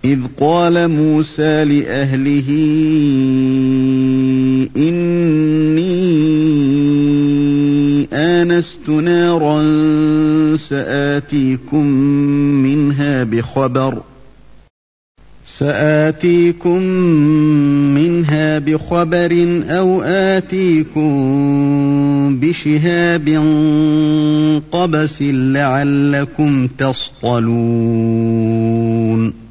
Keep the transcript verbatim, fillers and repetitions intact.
إذ قال موسى لأهله إني آنست نارا سآتيكم منها بخبر سآتيكم منها بخبر أو آتيكم بشهاب قبس لعلكم تصطلون